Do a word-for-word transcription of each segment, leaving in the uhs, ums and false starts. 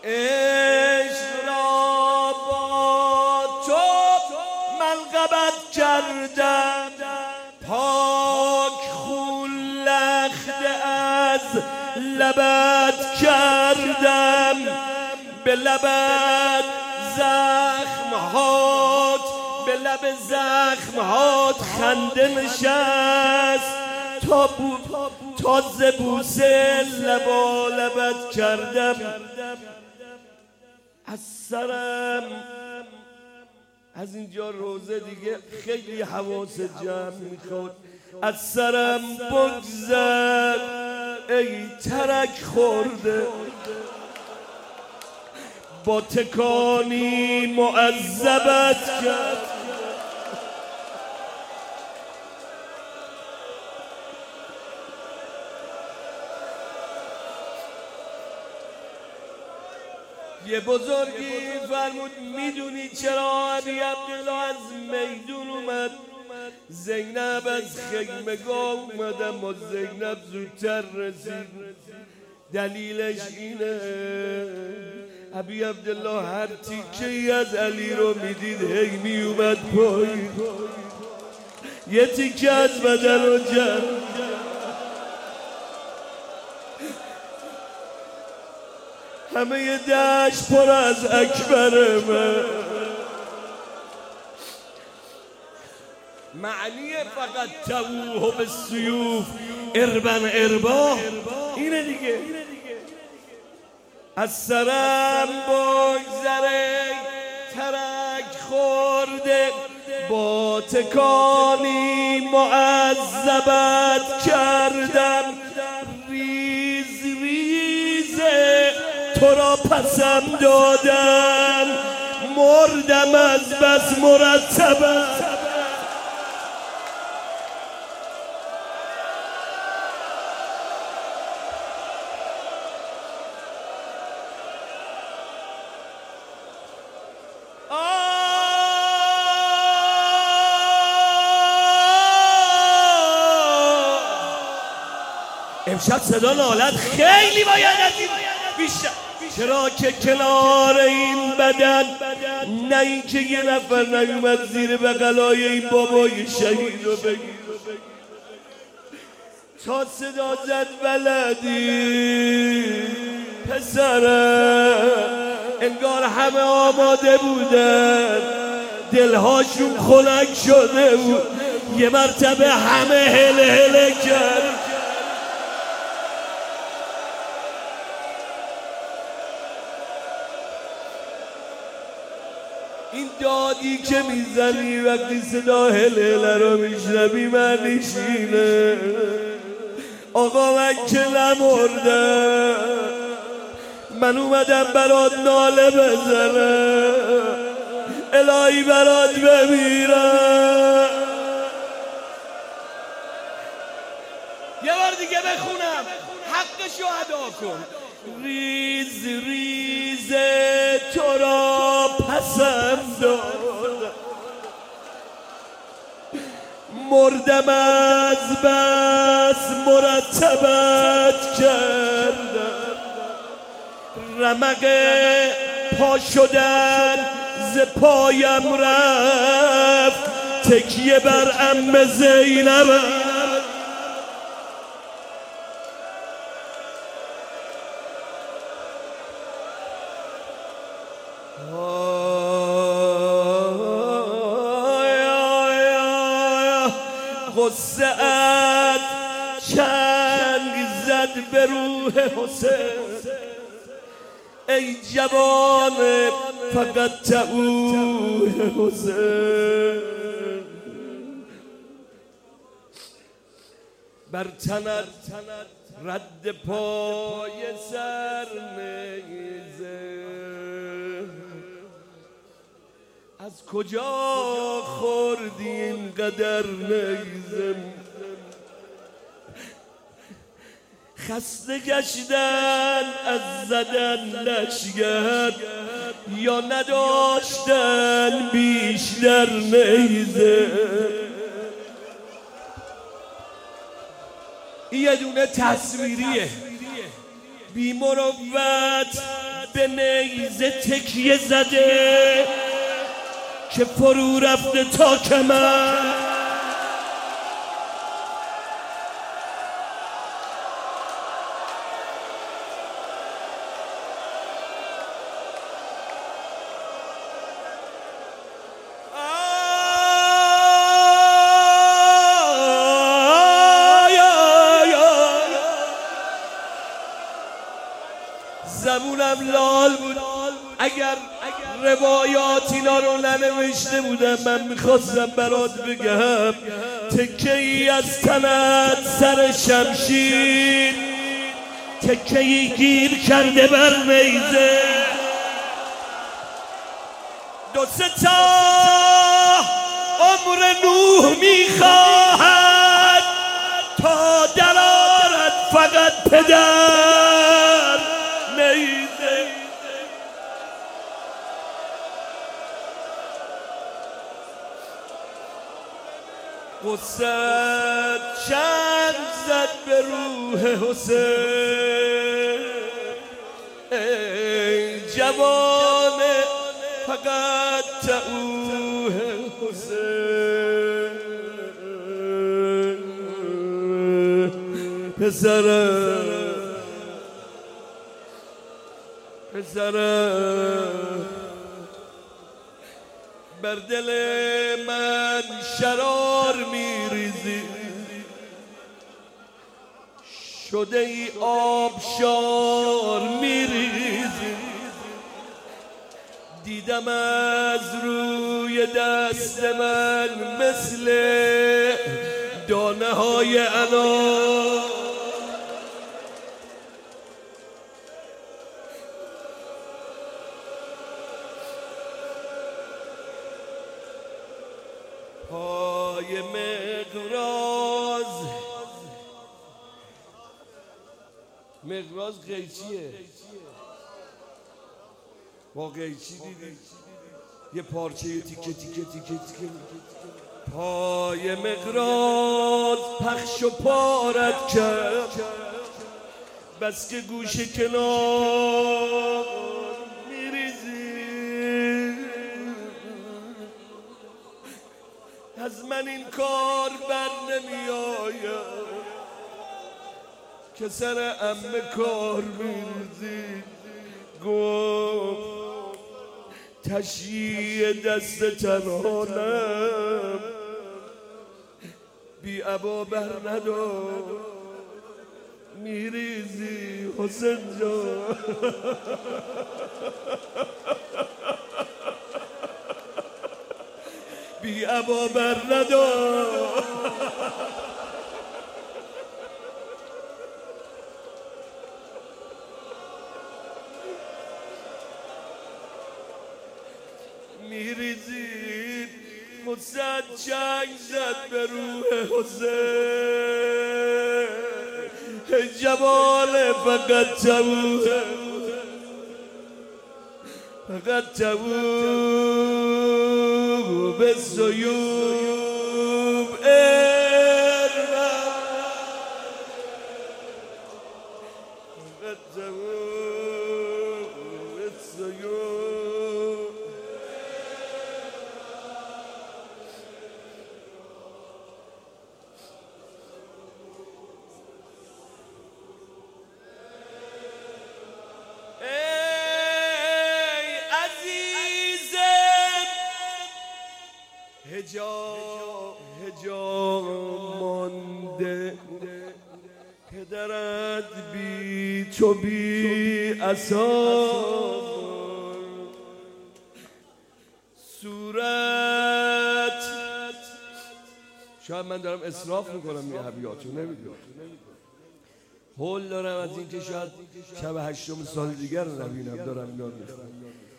عشق را با تو منقبت کردم، پاک خون لخته از لبت کردم، به لبت زخمهات به لب زخمهات خنده نشست، تا بو تازه بوسه لبا لبت کردم. از سرم از اینجا روزه دیگه خیلی حواس جمع میخواد، از سرم بگذر ای ترک خورده، با تکانی معذبت کرد. یه بزرگی فرمود میدونی چرا ابی عبدالله از میدون اومد؟ زینب از خیمگاه اومد اما زینب زودتر رسید. دلیلش اینه ابی عبدالله هر تیکه‌ای از علی رو میدید هی میومد پایین، یه تیکه از بدن رو جمع. همه ی دشت پر از اکبره. من معنی فقط تووه به سیوف اربن اربا اینه دیگه. از سرم بگذره ترک خورده، با تکانی معذبت کردم. ریز ریزه تو را پسم دادم، مردم از بس مرتبت. امشب صدا نالت خیلی باید از این بیشتر، چرا که کنار این بدن نه این که یه نفر نیومد زیر بغلای این بابای شهید رو بگیر. تا صدا زد ولدی پسرم، انگار همه آماده بودن، دلهاشون خنک شده بود. یه مرتبه همه هله هله کرد. این دادی که میزنی وقتی صدا هله رو میشنوی معنیش اینه آقا من که نمردم، من اومدم برات ناله بزنم، الهی برات بمیرم. یه بار دیگه بخونم حقشو ادا کن. ریز ریز تو را پسم دادم، مردم از بس مرتبت کردم. رمق پا شدن ز پایم رفت، تکیه بر عم زینب. غصه‌ات چنگ زد به روح حسین، ای جوان فقط تووه حسین. بر تنت رد پای سر نیزه، از کجا خوردی اینقدر نیزه؟ خسته گشتن از زدن لشگر، یا نداشتن بیشتر نیزه؟ یه دونه تصویریه، بی مروت به نیزه تکیه زده که فرو رفته تا کمر. زبونم لال بود اگر روایات اینا رو ننوشته بودم. من میخواستم برات بگم تکه ای از تنت سر شمشیر، تکه ای گیر کرده بر نیزه. دو سه تا عمر نوح میخواهد تا درآرد فقط پدر نیزه. قصد چند زد به روح حسین، ای جوان فقط تعوه حسین. پسرم پسرم بر دل من شرار میریزی، شده ای آبشار میریزی. دیدم از روی دست من مثل دانه های انار، پای مقراض. مقراض قیچیه، با قیچی دیدی یه پارچه تیکه تیکه تیکه تیکه. پای مقراض پخش و پارت کرد، بس که گوش کنار از من این کار بر نمی آید که سر عمه کار میریزی. گفت تشییع دست تنهانم بی عبا بر ندار میریزی حسین جان. بی عبا بر ندار میریزی. مصد چنگ زد به روح حسین، جوال فقط توه فقط توه به سیوب ارم فقط توه به سیوب. هجا هجا مانده پدرت بی تو بی اثار. صورت شاید من دارم اسراف میکنم یه ابیاتو نمیدونم، هول دارم از اینکه شاید شب هشتم سال دیگر رو نبینم دارم یاد میکنم.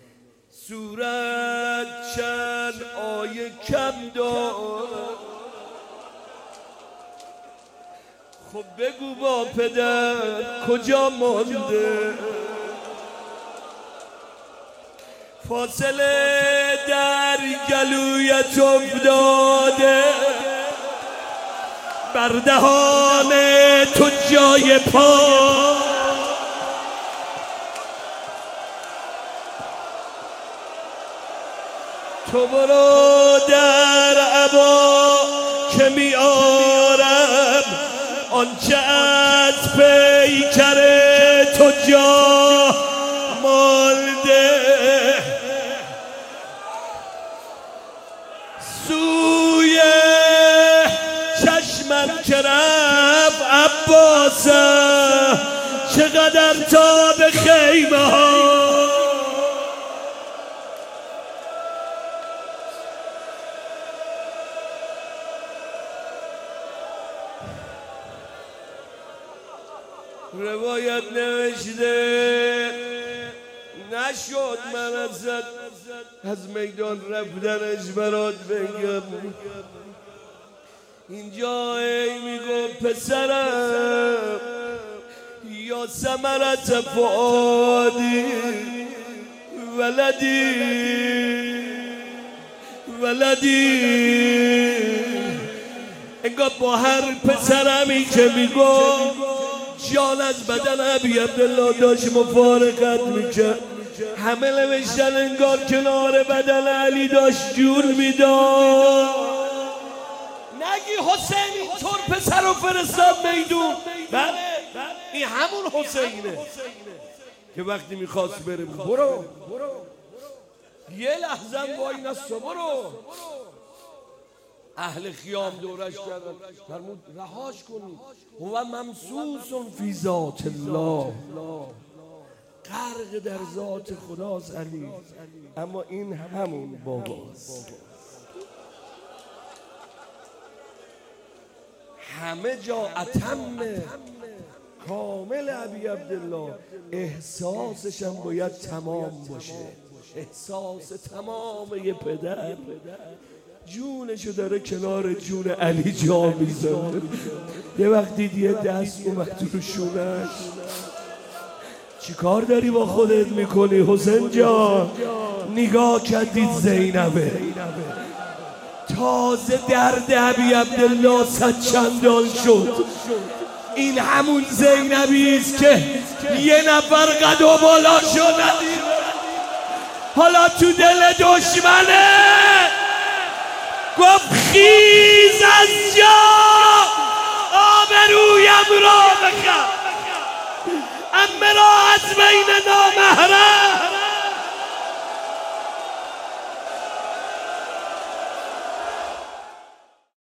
صورت چند آیه کم دارد، خب بگو با پدر کجا مانده. فاصله در گلویت افتاده، بر دهان تو جای پا. تو برو در عبا که میارم آنچه از پیکر تو جا مالده سوی چشمم که رفت عباسم چقدر تا به خیمه ها روایت نوشته نشد من ازت از میدان رفتنش برات بگم اینجا ای میگو پسرم یا ثمرت فؤادی ولدی ولدی انگار با هر پسرمی که میگو جان از بدن ابی عبدالله داشت مفارقت میکرد همه نوشتن انگار کنار بدن علی داشت جون میداد نگی حسین اینطور پسر رو فرستاد میدون بله این همون حسینه که وقتی میخواست بره برو یه لحظه با این است برو اهل خیام دورش کردن فرمود رهاش کنید هو ممسوس فی ذات الله غرق در ذات خداست علی اما این همون باباست همه جا اتم کامل ابی عبدالله احساسش هم باید تمام باشه احساس تمام یه پدر جونشو داره کنار جون علی جا میذاره یه وقت دید یه دست اومد رو شونش چی کار داری با خودت میکنی حسین جان نگاه کردید زینبه تازه درد ابی عبدالله صد چندان شد این همون زینبی است که یه نفر قد و بالا شد حالا تو دل دشمنه گفت خیز از جا آبرویم را بخر امه را از بین نامحرم